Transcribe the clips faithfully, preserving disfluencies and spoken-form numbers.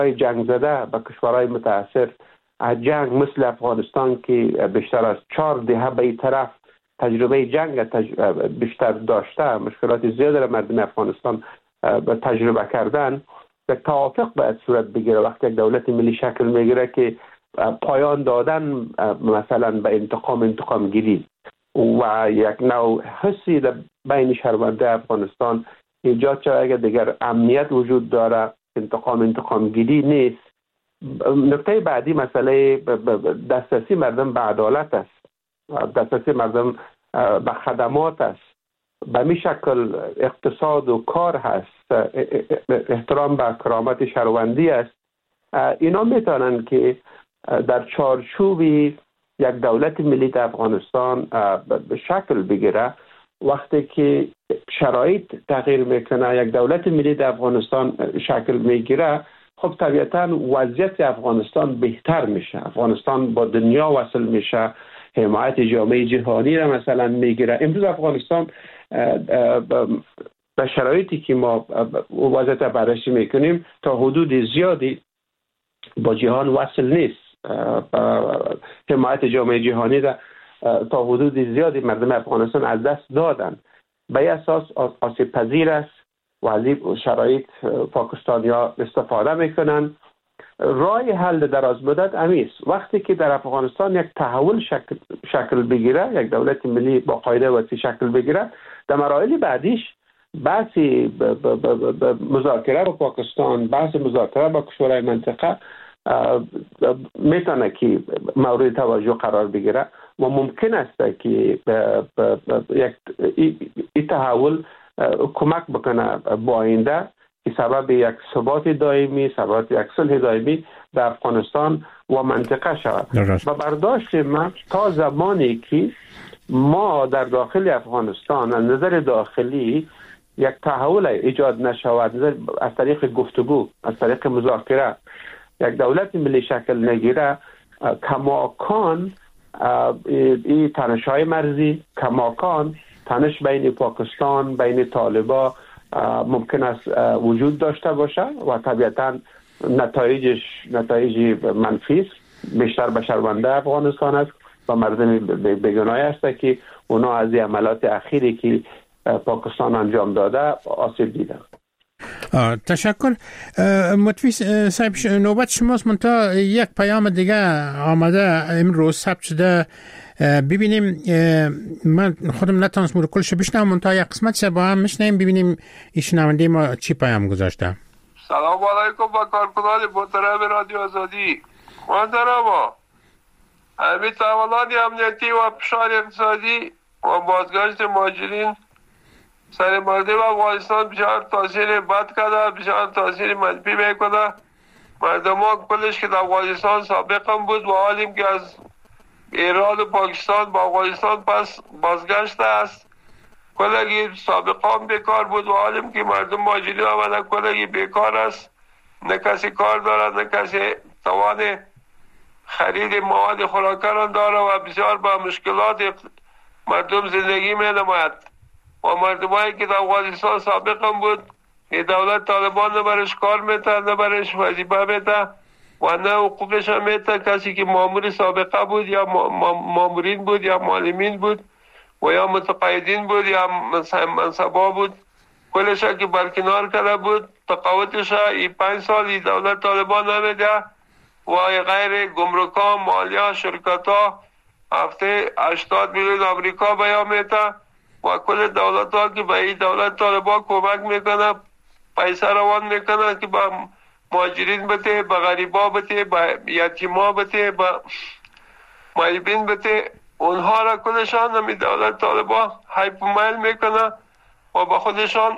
کشورهای جنگ زده به کشورهای متاثر از جنگ مثل افغانستان که بیشتر از چهار دهه به این طرف تجربه جنگ تج... بیشتر داشته، مشکلات زیاده را مردم افغانستان تجربه کردن، یک توافق باید صورت بگیره. وقتی یک دولت ملی شکل میگیره که پایان دادن مثلا به انتقام انتقام گیری و یک نوع حسی در بین شهرونده افغانستان ایجاد شود اگر دیگر امنیت وجود داره، انتقام انتقام گیری نیست. نکته بعدی مسئله دسترسی مردم به عدالت است، دسترسی مردم به خدمات است، به می شکل اقتصاد و کار هست، احترام به کرامت شهروندی است. اینا میتونن که در چارچوب یک دولت ملی افغانستان شکل بگیره. وقتی که شرایط تغییر میکنه، یک دولت ملی افغانستان شکل میگیره، خب طبیعتا وضعیت افغانستان بهتر میشه، افغانستان با دنیا وصل میشه، حمایت جامعه جهانی را مثلا میگیره. امروز افغانستان به شرایطی که ما وضعیت بررسی میکنیم تا حدود زیادی با جهان وصل نیست. حمایت جامعه جهانی را تا حدود زیادی مردم افغانستان از دست دادن. به این اساس آسیب پذیر است و از این شرایط پاکستانی‌ها استفاده میکنن. راه حل دراز مدت امیست. وقتی که در افغانستان یک تحول شکل, شکل بگیره، یک دولت ملی با قاعده وسیع شکل بگیره، در مراحل بعدیش بحثی مذاکره با پاکستان، بحث مذاکره با کشورهای منطقه میتونه که مورد توجه قرار بگیره و ممکن است که یک این تحول کمک بکنه با آینده که سبب یک ثبات دائمی، سبب یک صلح دائمی در افغانستان و منطقه شود. و برداشت من تا زمانی که ما در داخل افغانستان از نظر داخلی یک تحول ایجاد نشود، از طریق گفتگو، از طریق مذاکره یک دولت ملی شکل نگیره، کماکان این تنش‌های مرزی، کماکان تنش بین پاکستان، بین طالبان ممکن است وجود داشته باشه و طبیعتا نتایجش نتایج منفی است، بیشتر به شهرونده افغانستان است و مردم بیگناه است که اونا از عملات اخیری که پاکستان انجام داده آسیب دیدن. تشکر. مطوی صاحب نوبت شماست. منتها یک پیام دیگه آمده امروز ثبت شده، ببینیم. من خودم نتونستم رو کلش بشنوم، منتها یک قسمت با هم میشنیم، ببینیم این شنونده ما چی پیام گذاشته. سلام علیکم با کارکنان محترم رادیو آزادی. محترم همین تحولات امنیتی و فشار اقتصادی و بازگشت مهاجرین سر مردم افغانستان بسیار تاثیر بد کرده، بسیار تاثیر منفی میکنه. مردم ها کلش که در افغانستان سابقا بود و حالیم که از ایران و پاکستان با افغانستان پس بازگشته است. کلگی سابقا بیکار بود و حالیم که مردم مهاجرین آمده کلگی بیکار است، نه کسی کار دارد، نه کسی توان خرید مواد خوراکیان داره و بسیار با مشکلات مردم زندگی می نماید. و مردمایی که در افغانستان سابقا بود که دولت طالبان نه برش کار میته، نه برش وظیفه میته و نه حقوقش هم میته. کسی که مامور سابقه بود یا مامورین بود یا معلمین بود و یا متقاعدین بود یا منصبا بود، کلش که برکنار کرده بود. تقاعدش ای پنج سال ای دولت طالبان نمیده و غیر گمرکا، مالیه، شرکتا هفته هشتاد میلیون آمریکا بیان میته و کل دولت ها که به این دولت طالبان کمک میکنه، پیسه روان میکنه که با مهاجرین بته، با غریبا بته، با یتیما بته، با معیبین بته، اونها را کلشان نمی دولت طالبان هایپ میل میکنه و با خودشان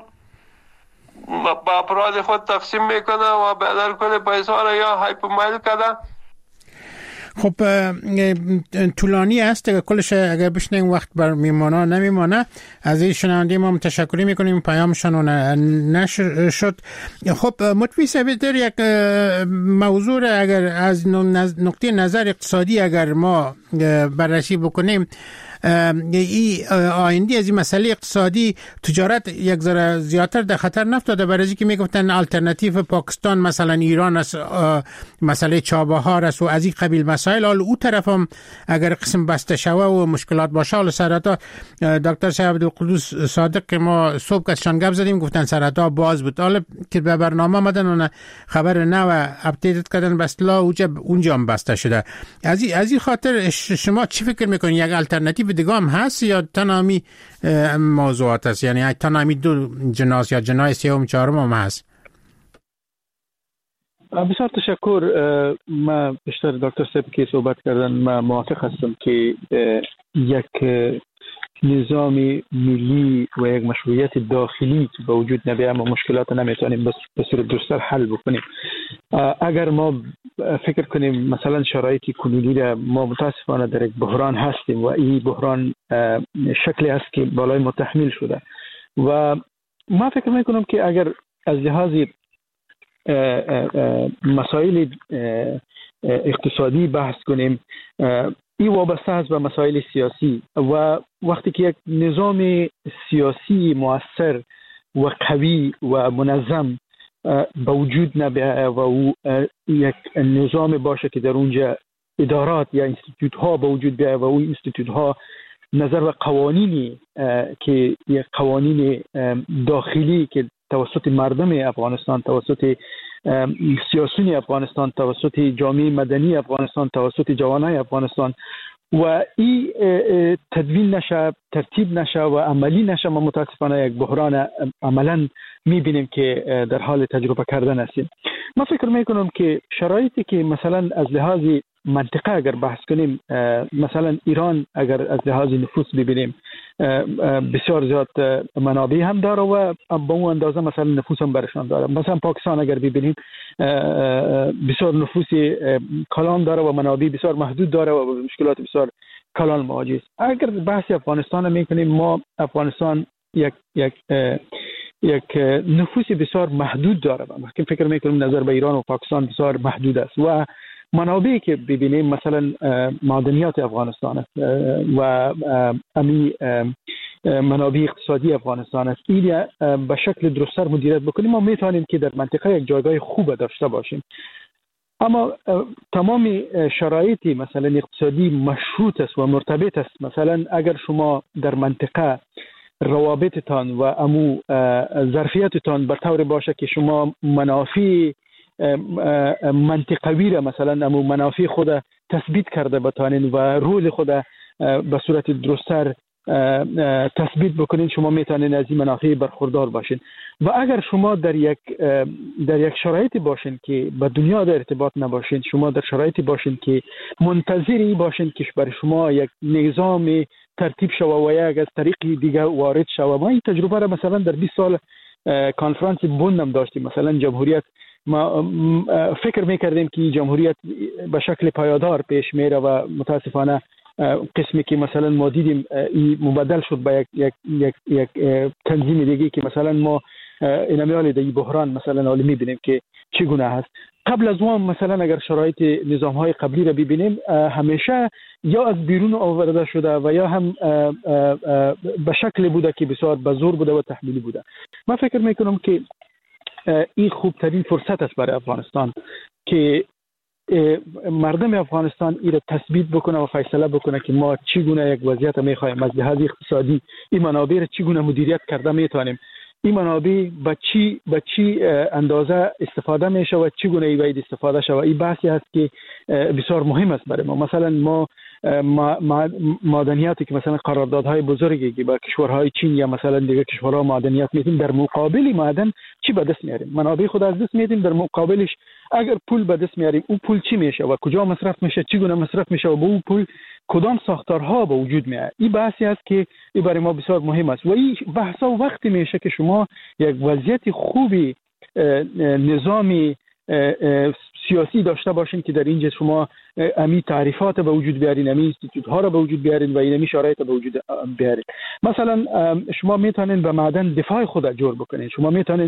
با افراد خود تقسیم میکنه و بعد کل پیسه را یا هایپ میل کنه. خب طولانی است که کلش اگر بشنیم وقت بر میمانه نمیمانه. از این شنونده ما تشکری میکنیم، پیامشان نشر شد. خب مطوی صاحب در یک موضوع اگر از نقطه نظر اقتصادی اگر ما بررسی بکنیم، این آینده از این مسئله اقتصادی تجارت یک ذره زیادتر در خطر نفتاده؟ برای اینکه میگفتن آلترناتیو پاکستان مثلا ایران است، مسئله چابهار است و از این قبیل مسائل. حالا او طرف هم اگر قسم بسته شوه و مشکلات باشه، حالا سرطان دکتر صاحب عبدالقدوس صادق که ما صبح کسشان گپ زدیم گفتن سرطان باز بود، حالا که به برنامه آمدن اون خبر نو اپدیت کردن به اصطلاح اونجا هم بسته شده. از این از این خاطر شما چی فکر میکنید؟ یک الटरनेटिव دیگه هم هست یا تنامی موضوعات است؟ یعنی تنامی دو جناس یا جنای سوم چهارم هم هست؟ بسیار تشکر. ما بیشتر دکتر صاحب که صحبت کردن ما موافق هستم که یک نظام ملی و یک مشروعیت داخلی که به وجود نبیه ما مشکلات نمیتونیم به صورت درستر حل بکنیم. اگر ما فکر کنیم مثلا شرایطی کنونی را ما متاسفانه در یک بحران هستیم و این بحران شکلی است که بالای ما تحمیل شده و ما فکر میکنم که اگر از لحاظ مسائل اقتصادی بحث کنیم، این وابسته است به مسائل سیاسی و وقتی که یک نظام سیاسی مؤثر و قوی و منظم به وجود نبیه و او یک نظام باشه که در اونجا ادارات یا انستیتوت ها به وجود بیایه و اون انستیتوت ها نظر به قوانینی که یک قوانین داخلی که توسط مردم افغانستان، توسط سیاسیون افغانستان، توسط جامعه مدنی افغانستان، توسط جوانای افغانستان و این تدوین نشه، ترتیب نشه و عملی نشه، ما متاسفانه یک بحران عملا میبینیم که در حال تجربه کردن هستیم. ما فکر میکنم که شرایطی که مثلا از لحاظ منطقه اگر بحث کنیم، مثلا ایران اگر از لحاظ نفوس ببینیم بسیار زیاد منابع هم داره و با اون اندازه مثلا نفوس هم برشان داره. مثلا پاکستان اگر ببینیم بسیار نفوس کلان داره و منابع بسیار محدود داره و مشکلات بسیار کلان مواجه است. اگر بحث افغانستان میکنیم، ما افغانستان یک یک یک نفوس بسیار محدود داره و که فکر میکنم نظر به ایران و پاکستان بسیار محدود است و منابعی که ببینیم مثلا معدنیات افغانستان است و امی منابع اقتصادی افغانستان است. این به شکل درست‌تر مدیریت بکنیم ما میتونیم که در منطقه یک جایگاه خوب داشته باشیم. اما تمام شرایطی مثلا اقتصادی مشروط است و مرتبط است. مثلا اگر شما در منطقه روابطتان و امو ظرفیتتان به طور باشه که شما منافع منطقوی را مثلا امو منافع خود تثبیت کرده بتانین و رول خود به صورت درست‌تر تثبیت بکنین، شما میتونین از این منافع برخوردار باشین. و اگر شما در یک در یک شرایطی باشین که با دنیا در ارتباط نباشین، شما در شرایطی باشین که منتظری باشین که برای شما یک نظام ترتیب شوه و یک از طریق دیگه وارد شوه. ما این تجربه را مثلا در بیست سال کنفرانس بن هم داشتیم. مثلا جمهوریت ما فکر میکردیم که جمهوریت به شکل پایدار پیش میره و متاسفانه قسمی که مثلا ما دیدیم این مبدل شد به یک یک یک یک تنظیم دیگه که مثلا ما اینمیال در این بحران مثلا حالا میبینیم که چگونه هست. قبل از اون مثلا اگر شرایط نظام های قبلی را ببینیم همیشه یا از بیرون آورده شده و یا هم به شکل بوده که بسیار به زور بوده و تحمیلی بوده. من فکر میکنم که این خوبترین فرصت است برای افغانستان که مردم افغانستان این را تثبیت بکنه و فیصله بکنه که ما چگونه یک وضعیت میخوایم، از لحاظ اقتصادی این منابع را چگونه مدیریت کرده میتونیم، این منابع با چی با چی اندازه استفاده میشه و چگونه باید استفاده شه. این بحثی است که بسیار مهم است برای ما. مثلا ما معدنیاتی که مثلا قراردادهای بزرگی که با کشورهای چین یا مثلا دیگه کشورها معدنیات میدیم، در مقابل معدن چی به دست میاریم؟ منابع خود از دست میدیم، در مقابلش اگر پول به دست میاریم اون پول چی میشه و کجا مصرف میشه، چگونه مصرف میشه و با اون پول کدام ساختارها به وجود میاد. این بحثی است که این برای ما بسیار مهم است و این بحثا وقتی میشه که شما یک وضعیت خوبی نظامی سیاسی داشته باشین که در اینجا شما امی تعریفات به وجود بیارین، امی انستیتوت ها را به وجود بیارین و این امی شرایط به وجود بیارین. مثلا شما میتونین به معدن دفاع خود جور بکنین. شما میتونین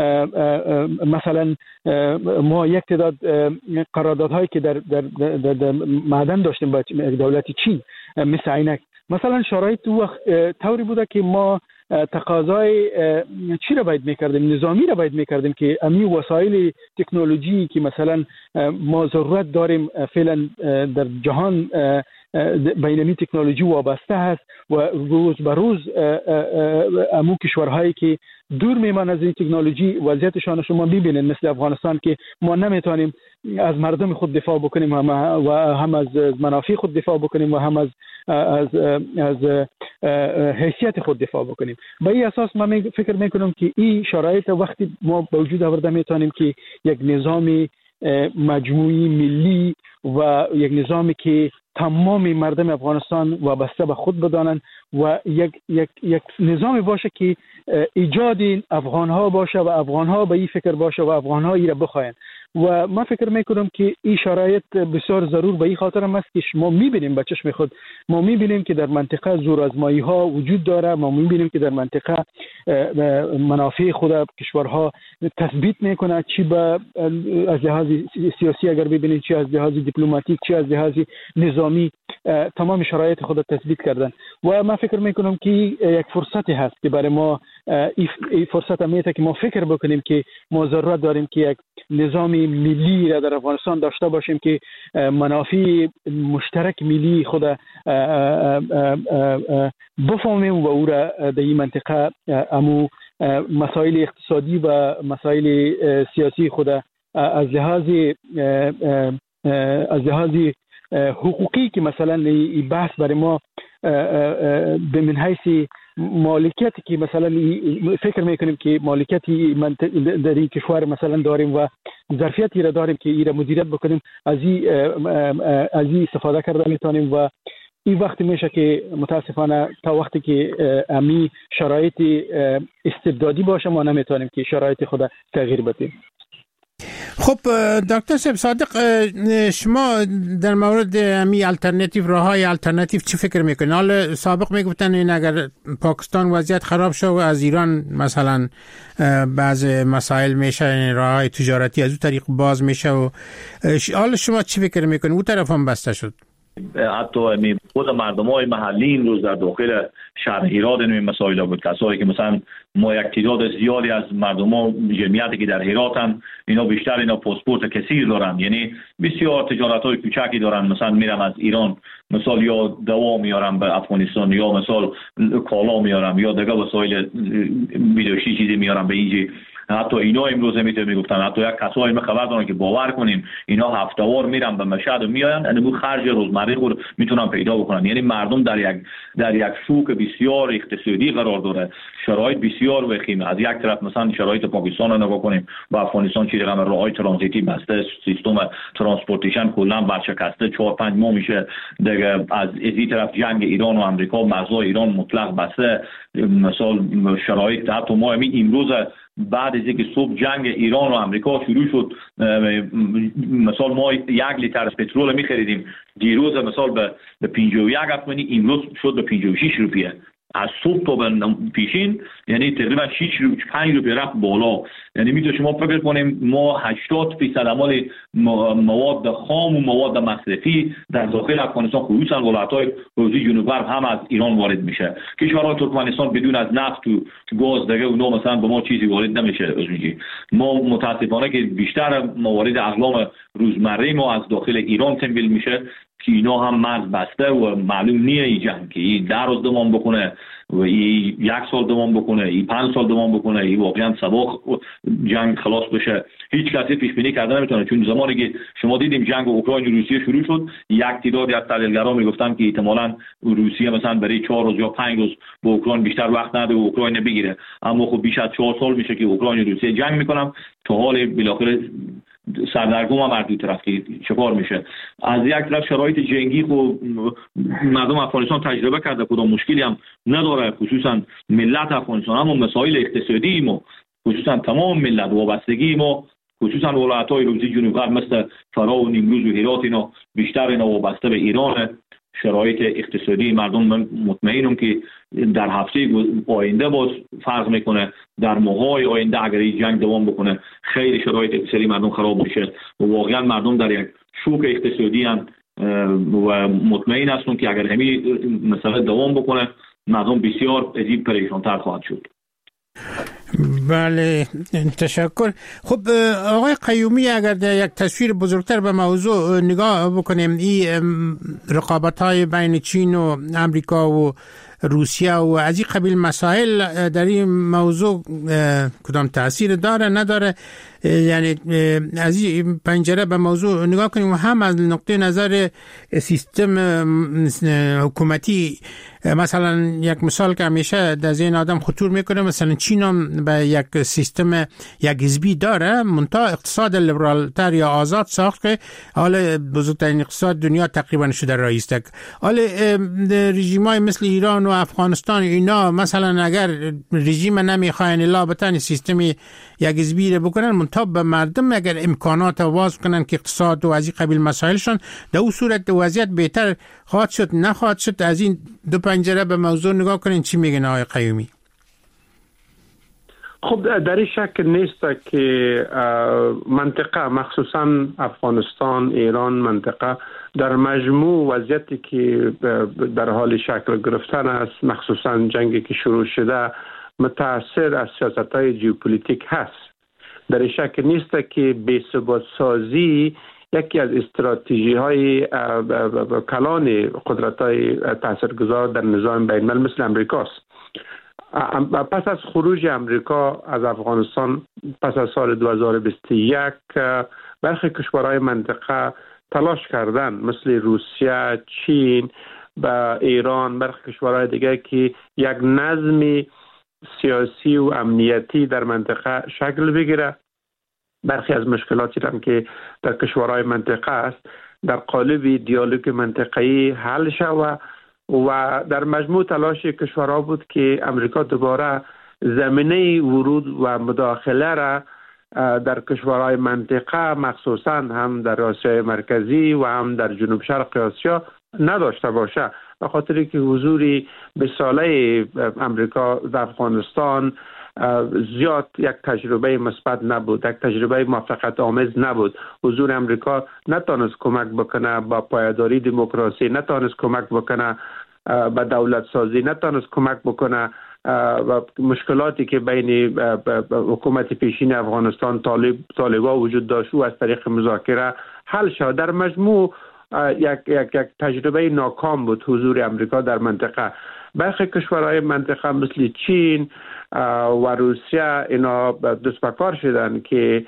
مثلا ما یک تعداد قراردادهایی که در, در, در, در معدن داشتیم با دولت چین مثل عینک، مثلا شرایط وقت طوری بوده که ما تقاضای چی را باید میکردیم، نظامی را باید میکردیم که امی وسایل تکنولوژی که مثلا ما ضرورت داریم فعلا در جهان بینمی تکنولوژی وابسته هست و روز به روز امو کشورهایی که دور میمانند از این تکنولوژی وضعیتشان شما میبینید، مثل افغانستان که ما نمیتونیم از مردم خود دفاع بکنیم و هم از منافع خود دفاع بکنیم و هم از از از حیثیت خود دفاع بکنیم. به این اساس من فکر میکنم که این شرایط وقتی ما به وجود آورده میتونیم که یک نظام مجموعی ملی و یک نظامی که تمام مردم افغانستان وابسته به خود بدانند و یک یک یک نظامی باشه که ایجاد افغان ها باشه و افغان ها به این فکر باشه و افغان ها ایره بخواین. و من فکر میکنم که این شرایط بسیار ضرور به این خاطر هم است که ما میبینیم به چشم خود، ما میبینیم که در منطقه زورآزمایی ها وجود داره، ما میبینیم که در منطقه منافع خود کشورها تثبیت میکنه، چی به از لحاظ سیاسی اگر ببینید، چی از لحاظ دیپلماتیک، چی از لحاظ نظامی، تمام شرایط خود تثبیت کردن. و من فکر میکنم که یک فرصتی هست که برای ما این فرصت میته که ما فکر بکنیم که ما ضرورت داریم که یک نظام ملی را در افغانستان داشته باشیم که منافع مشترک ملی خود بفهمیم و او را در این منطقه امو مسائل اقتصادی و مسائل سیاسی خود از لحاظ از لحاظ حقوقی که مثلا این بحث برای ما به من حیث مالکیتی که مثلا فکر میکنیم که مالکیتی در این کشور مثلا داریم و ظرفیتی را داریم که این را مدیریت بکنیم، از این از این استفاده کرده میتونیم. و این وقتی میشه که متاسفانه تا وقتی که امی شرایط استبدادی باشه ما نمیتونیم که شرایط خود تغییر بدیم. خب دکتر صاحب صادق، شما در مورد امی الटरनेटिव راههای الटरनेटिव چی فکر میکنید؟ حالا سابق میگفتن این اگر پاکستان وضعیت خراب شد و از ایران مثلا بعض مسائل میشه، راههای تجارتی از اون طریق باز میشه، و حالا شما چی فکر میکنید؟ اون طرف هم بسته شد. حتی خود مردمای محلی این روز در داخل شهر هرات این مسائل بود، کسایی که مثلا ما یک تعداد زیادی از مردم جمعیتی که در هراتن، اینا بیشتر اینا پاسپورت کثیر دارن، یعنی بسیار تجارت‌های کوچکی دارن، مثلا میرم از ایران مثلا یا دوا میارم به افغانستان، یا مثلا کالا میارم، یا دیگه وسایل بیداشتی چیزی میارم به اینجا. حتی اینا امروز میتونه میگفتن، حتی یک کسایی خبر دارن که باور کنیم اینا هفته‌وار میرن به مشهد و میاین، یعنی بو خرج روزمره خود میتونن پیدا بکنن. یعنی مردم در یک در یک شوک بسیار اقتصادی قرار داره، شرایط بسیار وخیم. از یک طرف مثلا شرایط پاکستان رو نگاه کنیم، با افغانستان چی رقم راههای ترانزیتی بسته، سیستم ترانسپورتیشن کلا برشکسته، چهار پنج ماه میشه دیگه. از این طرف جنگ ایران و آمریکا، مرزهای ایران مطلق بسته. مثلا شرایط حتی ما امروز بعد از اینکه صبح جنگ ایران و آمریکا شروع شد، مثلا ما یک لیتر پترول می‌خریدیم دیروز مثلا به پنجاه و یک افغانی، امروز شد به پنجاه و شش روپیه. از صبح تا به پیشین یعنی تقریبا شش رو پنج روپیه رفت بالا. یعنی میتونه شما فکر کنیم ما هشتاد درصد عمل مواد خام و مواد مصرفی در داخل افغانستان، خصوصا ولایت‌های حوزه جنوب غرب هم از ایران وارد میشه. کشورهای ترکمنستان بدون از نفت و گاز دیگه اونها مثلا به ما چیزی وارد نمیشه. ما متاسفانه که بیشتر موارد اقلام روزمره ما از داخل ایران تمویل میشه که اینا هم مرز بسته و معلوم نیه این جنگ که این ده روز دوام بکنه و این یک سال دوام بکنه، این پنج سال دوام بکنه، این واقعا سباق جنگ خلاص بشه. هیچ کسی پیش بینی کرده نمیتونه، چون زمانی که شما دیدیم جنگ اوکراین و روسیه شروع شد، یک تعدادی از تحلیلگران میگفتن که احتمالاً روسیه مثلا برای چهار روز یا پنج روز به اوکراین بیشتر وقت نده و اوکراین بگیره. اما خب بیش از چهار سال میشه که اوکراین و روسیه جنگ میکنن، تا حال بالاخره سردرگم هم از دو طرف که چکار میشه. از یک طرف شرایط جنگی خو مردم افغانستان تجربه کرده، کدام مشکلی هم نداره، خصوصا ملت افغانستان. اما مسائل اقتصادی ما، خصوصا تمام ملت وابستگی ما، خصوصا ولایت‌های حوزه جنوب غرب مثل فرا و نیمروز و هرات، اینا بیشتر اینا وابسته به ایران. شرایط اقتصادی مردم من مطمئنم که در هفته آینده باز فرق میکنه، در ماهای آینده اگر این جنگ دوام بکنه خیلی شرایط اقتصادی مردم خراب میشه و واقعا مردم در یک شوک اقتصادی هم و مطمئن هستم که اگر همین مسئله دوام بکنه مردم بسیار عجیب پریشان‌تر خواهد شد. بله تشکر. خب آقای قیومی، اگر در یک تصویر بزرگتر به موضوع نگاه بکنیم، این رقابت‌های بین چین و امریکا و روسیه و از این قبیل مسائل در این موضوع کدام تأثیر داره نداره؟ یعنی از این پنجره به موضوع نگاه کنیم و هم از نقطه نظر سیستم حکومتی. مثلا یک مثال که همیشه در ذهن آدم خطور میکنه، مثلا چین هم به یک سیستم یک حزبی داره، منتها اقتصاد لیبرال تر یا آزاد ساخت که حال بزرگترین اقتصاد دنیا تقریبا شده رئیس تک. حال رژیمای مثل ایران و افغانستان اینا مثلا اگر رژیم نمیخواین الا بتن سیستم یک حزبی رو بکنن، منتها به مردم اگر امکانات واز کنن که اقتصاد و از این قبیل مسائلشون، در اون صورت وضعیت بهتر خواهد شد نخواهد شد؟ از این دو پنجره به موضوع نگاه کنین، چی میگن آقای قیومی؟ خب در این شک نیست که منطقه مخصوصا افغانستان، ایران منطقه در مجموع وضعیتی که در حال شکل گرفتن است، مخصوصا جنگی که شروع شده متاثر از سیاست‌های ژئوپلیتیک هست. در این شک نیست که بی‌ثبات سازی یکی از استراتژی های کلان قدرت های تاثیرگذار در نظام بین الملل مثل امریکاست. پس از خروج امریکا از افغانستان پس از سال دو هزار و بیست و یک، برخی کشورهای منطقه تلاش کردن مثل روسیه، چین و ایران، برخی کشورهای دیگه که یک نظم سیاسی و امنیتی در منطقه شکل بگیره. برخی از مشکلاتی هم که در کشورهای منطقه است در قالب دیالوگ منطقه‌ای حل شود و در مجموع تلاش کشورها بود که امریکا دوباره زمینه ورود و مداخله را در کشورهای منطقه مخصوصا هم در آسیای مرکزی و هم در جنوب شرق آسیا نداشته باشه، به خاطر که حضوری به ساله امریکا در افغانستان زیاد یک تجربه مثبت نبود، یک تجربه موفقیت آمیز نبود. حضور امریکا نتونست کمک بکنه با پایداری دموکراسی، نتونست کمک بکنه با دولت سازی، نتونست کمک بکنه و مشکلاتی که بین حکومت پیشین افغانستان طالب طالبا وجود داشت و از طریق مذاکره حل شد. در مجموع یک یک یک تجربه ناکام بود حضور امریکا در منطقه. برخی کشورهای منطقه مثل چین و روسیه اینا دست به کار شدن که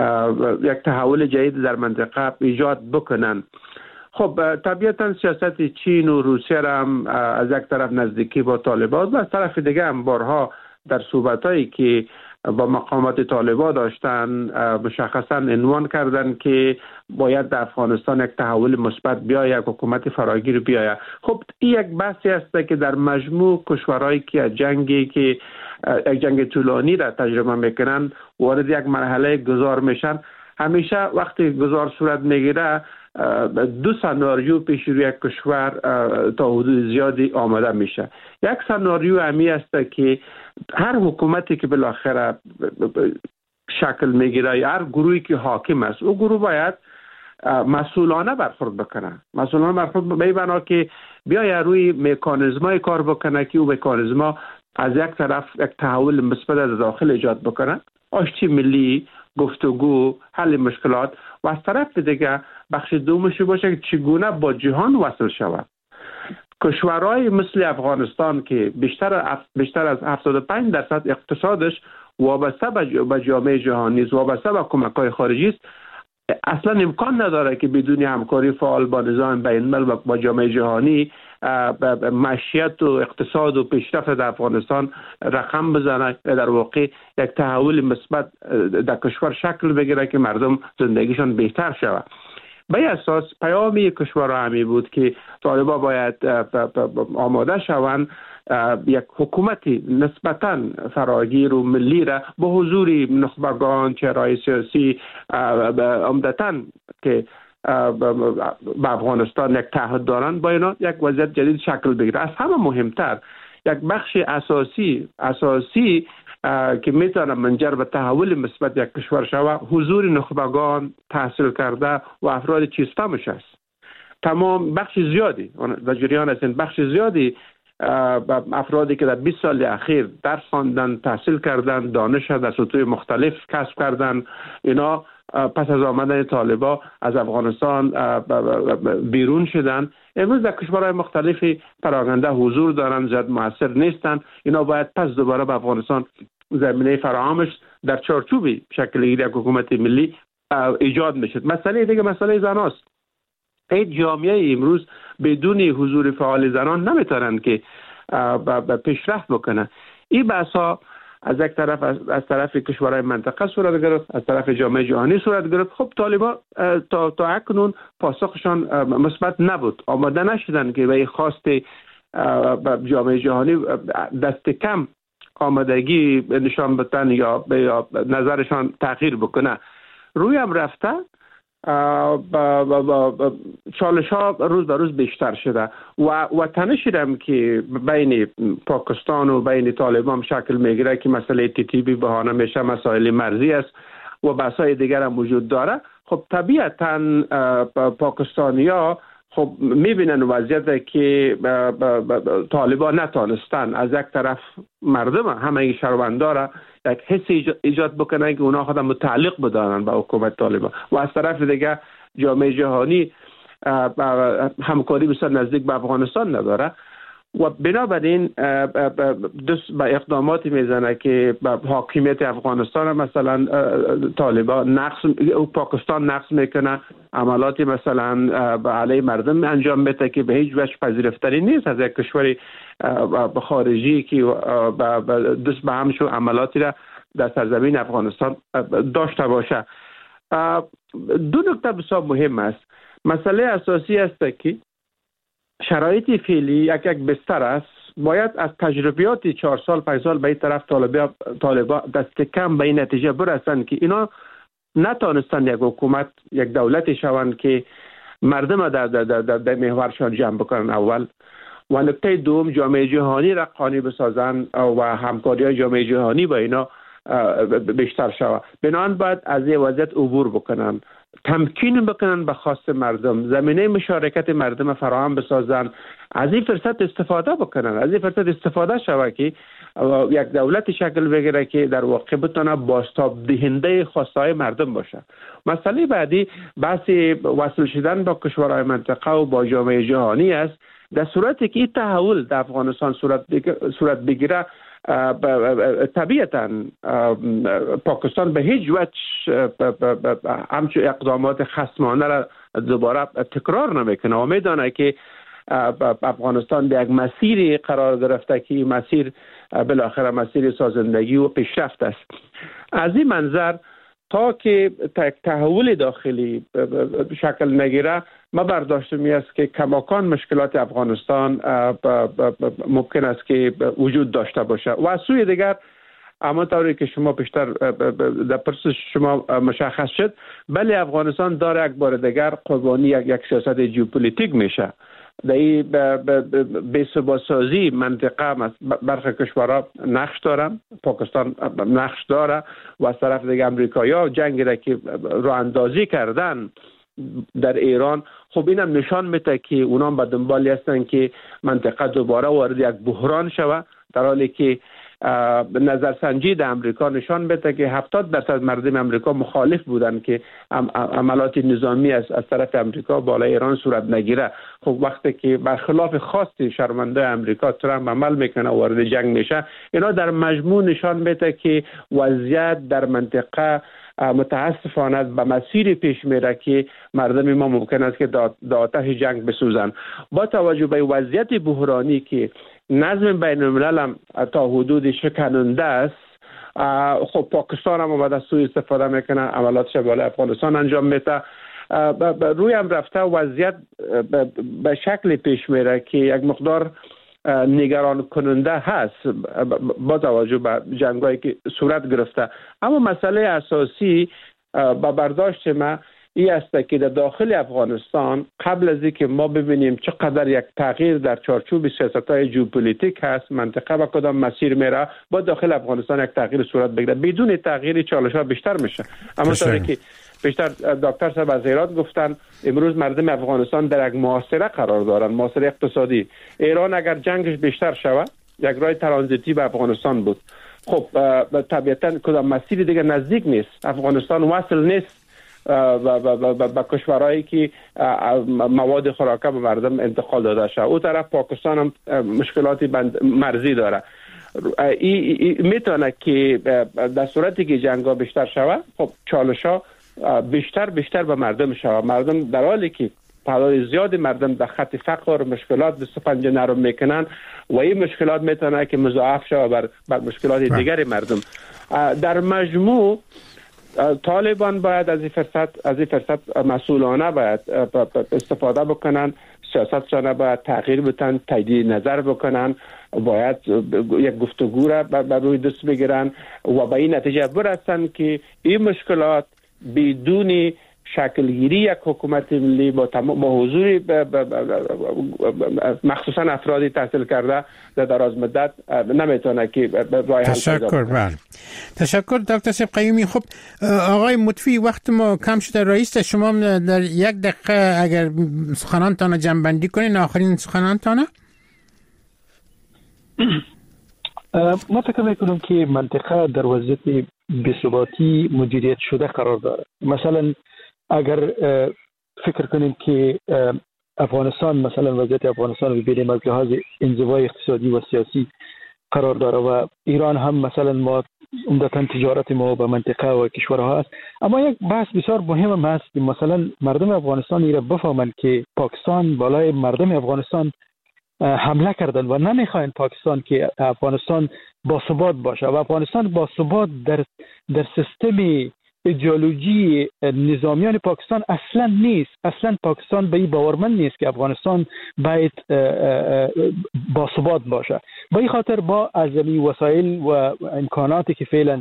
یک تحول جدید در منطقه ایجاد بکنن. خب طبیعتا سیاست چین و روسیه را هم از یک طرف نزدیکی با طالبان و از طرف دیگه هم بارها در صحبتایی که با مقامات طالبان داشتن مشخصا عنوان کردن که باید در افغانستان یک تحول مثبت بیاید، یک حکومت فراگیر بیاید. خب این یک بحثی است که در مجموع کشورهایی که از جنگی که یک جنگ طولانی را تجربه میکنن وارد یک مرحله گذار میشن. همیشه وقتی گذار صورت میگیره دو سناریو پیش روی یک کشور تا حدود زیادی آماده میشه. یک سناریو همی است که هر حکومتی که بالاخره شکل میگیره، هر گروهی که حاکم است، او گروه باید مسئولانه برخورد بکنه. مسئولانه برخورد به معنی که بیاید روی مکانیزمای کار بکنه که او مکانیزما از یک طرف یک تحول مثبت از داخل ایجاد بکنه، آشتی ملی، گفتگو، حل مشکلات، و از طرف دیگه بخش دومش باشه که چگونه با جهان وصل شود. کشورهای مثل افغانستان که بیشتر بیشتر از هفتاد و پنج درصد اقتصادش وابسته به جامعه جهانی است، وابسته به کمک‌های خارجی است، اصلا امکان نداره که بدون همکاری فعال با نظام بین‌الملل و با جامعه جهانی معیشت و اقتصاد و پیشرفت در افغانستان رقم بزنه، در واقع یک تحول مثبت در کشور شکل بگیره که مردم زندگیشان بهتر شود. به اساس پیامی کشورها همی بود که طالبان باید آماده شوند یک حکومتی نسبتاً فراگیر و ملی را با حضور نخبگان، چهره‌های سیاسی عمدتاً که به افغانستان یک تعهد دارند، با اینا یک وضعیت جدید شکل بگیره. از همه مهمتر یک بخش اساسی اساسی که میتونه منجر به تحول مثبت یک کشور شود حضور نخبگان، تحصیل کرده و افراد چیستمش است. تمام بخش زیادی در جریان هستند، بخش زیادی افرادی که در بیست سال اخیر درس خواندن، تحصیل کردن، دانش در سطوح مختلف کسب کردن، اینا پس از آمدن طالبا از افغانستان بیرون شدن، امروز در کشورهای مختلفی پراکنده حضور دارن، زیاد موثر نیستن. اینا باید پس دوباره به افغانستان زمینه فراهمش در چارچوبی شکل یک حکومت ملی ایجاد میشد. مسئله دیگه مسئله زناست. این جامعه امروز بدون حضور فعال زنان نمیتونن که پیشرفت بکنن. این بحثا از یک طرف از طرف کشورهای منطقه صورت گرفت، از طرف جامعه جهانی صورت گرفت. خب طالبان تا تا اکنون پاسخشان مثبت نبود، آماده نشدن که به خواست جامعه جهانی دست کم آمادگی نشان بدن یا به نظرشان تغییر بکنه. روی هم رفته چالش ها روز به روز بیشتر شده و و تنشی هم که بین پاکستان و بین طالبان شکل میگیره که مسئله تی تی پی بهانه میشه، مسائل مرزی است و بحث‌های دیگر هم وجود داره. خب طبیعتاً پاکستانی‌ها خب میبینن وضعیت که طالبان نتانستن از یک طرف مردم همه شهروندان یک حس ایجاد بکنن که اونا خودم متعلق بدانن به حکومت طالبان و از طرف دیگه جامعه جهانی همکاری بسیار نزدیک به افغانستان نداره و بنابراین دست به اقداماتی میزنه که حاکمیت افغانستان مثلا طالبان نقص پاکستان نقص میکنه، عملاتی مثلا به علیه مردم انجام میده که به هیچ وجه پذیرفتنی نیست از یک کشور خارجی که دست به هم شو عملاتی را در سرزمین افغانستان داشته باشه. دو نکته بسیار مهم است. مسئله اساسی است که شرایط فعلی یک یک بستر است. باید از تجربیات چهار سال پنج سال به این طرف طالبان طالبان دست کم به این نتیجه برسند که اینا نتانستن یک حکومت یک دولتی شوند که مردم در در در, در, در محورشان جمع بکنن اول، و نکته دوم جامعه جهانی را قانع بسازن و همکاری جامعه جهانی با اینا بیشتر شود. بنابراین باید از این وضعیت عبور بکنن، تمکین بکنن به خواست مردم، زمینه مشارکت مردم فراهم بسازن، از این فرصت استفاده بکنن، از این فرصت استفاده شود که یک دولت شکل بگیره که در واقع بتونه بازتاب دهنده خواستهای مردم باشه. مسئله بعدی بحث وصل شدن با کشورهای منطقه و با جامعه جهانی است. در صورتی که این تحول در افغانستان صورت بگیره طبیعتاً پاکستان به هیچ وجه همچون اقدامات خصمانه را دوباره تکرار نمیکنه و میدانه که افغانستان به یک مسیری قرار گرفته که این مسیر بالاخره مسیر سازندگی و پیشرفت است. از این منظر تا که تحول داخلی شکل نگیره ما برداشتم است که کماکان مشکلات افغانستان ممکن است که وجود داشته باشه و از سوی دیگر اما طوری که شما بیشتر در پرسش شما مشخص شد، بله افغانستان داره یک بار دیگر قربانی یک, یک سیاست ژئوپلیتیک میشه. در این بی‌ثبات‌سازی منطقه برخی کشورها نقش دارن، پاکستان نقش داره و از طرف دیگه امریکایی‌ها جنگی را که راه اندازی کردن در ایران، خب اینم نشان میده که اونام به دنبالی هستن که منطقه دوباره وارد یک بحران شود، در حالی که نظرسنجی در امریکا نشان میده که هفتاد درصد مردم امریکا مخالف بودن که عملات نظامی از از طرف امریکا بالای ایران صورت نگیره. خب وقتی که برخلاف خواست شرمنده امریکا ترامپ عمل میکنه وارد جنگ میشه، اینا در مجموع نشان میده که وضعیت در منطقه متاسفانه به مسیر پیش میره که مردم ما ممکن است که در آتش جنگ بسوزن. با توجه به وضعیت بحرانی که نظم بین الملل هم تا حدود شکننده است، خب پاکستان هم آمده سوء استفاده میکنه، عملات شباله افغانستان انجام میده، روی هم رفته وضعیت به شکل پیش میره که یک مقدار نگران کننده هست با توجه به جنگایی که صورت گرفته. اما مسئله اساسی با برداشت ما این است که در داخل افغانستان قبل از اینکه ما ببینیم چقدر یک تغییر در چارچوب سیاست‌های ژئوپلیتیک هست، منطقه با کدام مسیر میره، با داخل افغانستان یک تغییر صورت بگیره. بدون تغییر چالش‌ها بیشتر میشه. اما طوری که بیشتر دکتر صاحب از ایران گفتن امروز مردم افغانستان در یک محاصره قرار دارن، محاصره اقتصادی. ایران اگر جنگش بیشتر شود یک راه ترانزیتی به افغانستان بود. خب طبیعتا کدام مسیر دیگه نزدیک نیست، افغانستان وصل نیست با کشورهایی که مواد خوراکه به مردم انتقال داده شده. او طرف پاکستان هم مشکلاتی مرزی داره. این میتونه که در صورتی که جنگا بیشتر شود خب چالش‌ها بیشتر بیشتر به مردم شود. مردم در حالی که تعداد زیادی مردم در خط فقر مشکلات دست پنجه نرم میکنن و این مشکلات میتونه که مضاعف شود بر, بر مشکلات دیگر مردم. در مجموع طالبان باید از این فرصت از این فرصت مسئولانه باید استفاده بکنن، سیاستشان باید تغییر بدن، تجدید نظر بکنن، باید یک گفتگو را بر روی دست بگیرن و به این نتیجه برسن که این مشکلات بدون شکلگیری یک حکومت ملی با با حضور مخصوصا افرادی تحصیل کرده در دراز مدت نمیتونه که راه حل تشکر. بله تشکر دکتر صاحب قیومی. خب آقای مطفی وقت ما کم شده، رئیس شما در یک دقیقه اگر سخنانتان جمع‌بندی کنین، آخرین سخنانتان. ما فکر میکنم که منطقه در وضعیت بی‌ثباتی مدیریت شده قرار داره. مثلا اگر فکر کنیم که افغانستان مثلا وضعیت افغانستان رو ببینیم از لحاظ انزوای اقتصادی و سیاسی قرار داره و ایران هم مثلا ما عمدتاً تجارت ما به منطقه و کشورها هست، اما یک بحث بسیار مهم هم هست که مثلا مردم افغانستان ایره بفهمند که پاکستان بالای مردم افغانستان حمله کردن و نمیخواین پاکستان که افغانستان با ثبات باشه و افغانستان با ثبات در در سیستم ایدئولوژی نظامیان پاکستان اصلا نیست. اصلا پاکستان به این باورمند نیست که افغانستان باید با ثبات باشه. به این خاطر با از وسایل و امکاناتی که فعلا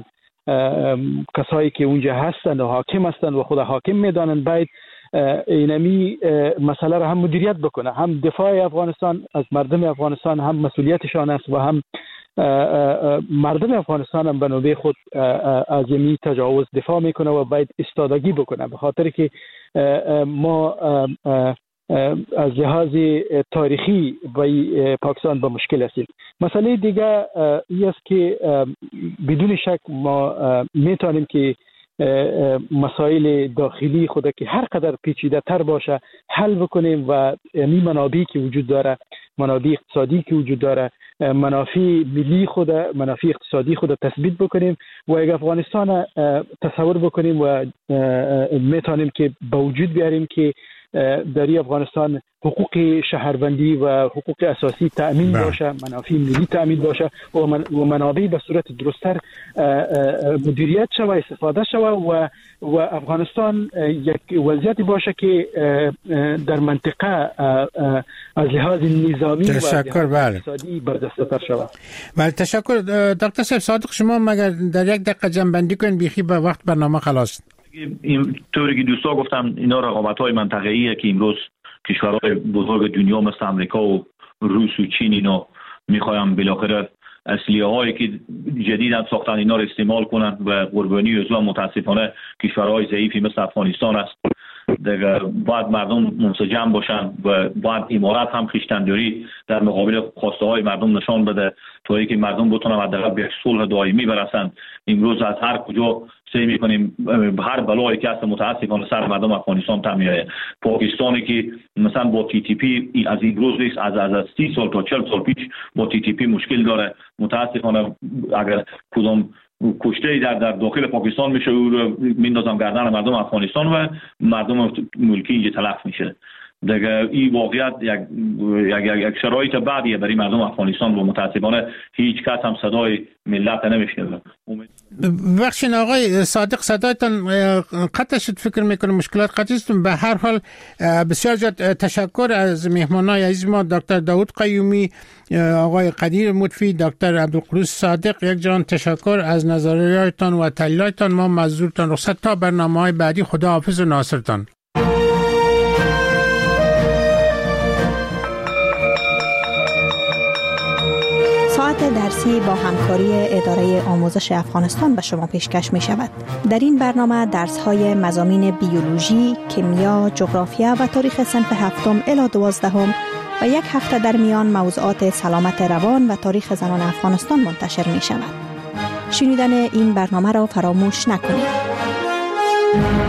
کسایی که اونجا هستند و حاکم هستند و خود حاکم میدانند باید اینمی مسئله را هم مدیریت بکنه. هم دفاع افغانستان از مردم افغانستان هم مسئولیتشان است و هم مردم افغانستان هم به نوبه خود از این تجاوز دفاع میکنه و باید استادگی بکنه، به خاطر که ما از لحاظ تاریخی با پاکستان با مشکل هستیم. مسئله دیگه این است که بدون شک ما میتونیم که مسائل داخلی خود که هر قدر پیچیده تر باشه حل بکنیم و این منابعی که وجود داره، منابع اقتصادی که وجود داره، منافع ملی خود، منافع اقتصادی خود تثبیت بکنیم و اگر افغانستان تصور بکنیم و میتونیم که با وجود بیاریم که در افغانستان حقوق شهروندی و حقوق اساسی تأمین باشه، منافع ملی تأمین باشه و منابع به صورت درست‌تر مدیریت شوه، استفاده شوه و و افغانستان یک وضعیتی باشه که در منطقه از لحاظ نظامی تشکر و اقتصادی برجسته‌تر شوه. بله تشکر دکتر صاحب صادق. شما مگر در یک دقیقه جنبندی کنید، بیخی به وقت برنامه خلاص. این طوری که دوستا گفتم اینا رقابت‌های منطقه‌ایه که امروز کشورهای بزرگ دنیا مثل امریکا و روس و چین اینا میخوایم بالاخره اسلحه‌هایی که جدیداً ساختن اینا رو استعمال کنن و قربانی از اون متاسفانه کشورهای ضعیفی مثل افغانستان است. دیگه باید مردم منسجم باشن و باید امارات هم خویشتنداری در مقابل خواسته های مردم نشان بده تا اینکه مردم بتونن حداقل به صلح دائمی برسن. امروز از هر کجا سعی میکنیم هر بلایی که هست متاسفانه سر مردم افغانستان تمیه. پاکستانی که مثلا با تی تی پی از امروز نیست، از از سی سال تا چهل سال پیش با تی تی پی مشکل داره. متاسفانه اگر کدام کشته در در داخل پاکستان میشه او رو میندازم گردن مردم افغانستان و مردم ملکی اینجا تلف میشه. دیگه این واقعیت یک یک یک شرایط بعدیه برای مردم افغانستان و متاسفانه هیچ کس هم صدای ملت نمیشنوه. بخشین آقای صادق صدایتان قطع شد، فکر میکنم مشکلات قطعی است. به هر حال بسیار زیاد تشکر از مهمانای عزیز ما، دکتر داود قیومی، آقای قدیر مطفی، دکتر عبدالقدوس صادق. یک جان تشکر از نظریاتتان و تحلیلاتتان. ما معذورتان رخصت تا برنامه‌های بعدی. خدا حافظ و ناصرتان. ساعت درسی با همکاری اداره آموزش افغانستان به شما پیشکش می شود. در این برنامه درس های مضامین بیولوژی، کیمیا، جغرافیا و تاریخ صنف هفتم الی دوازدهم و یک هفته در میان موضوعات سلامت روان و تاریخ زنان افغانستان منتشر می شود. شنیدن این برنامه را فراموش نکنید.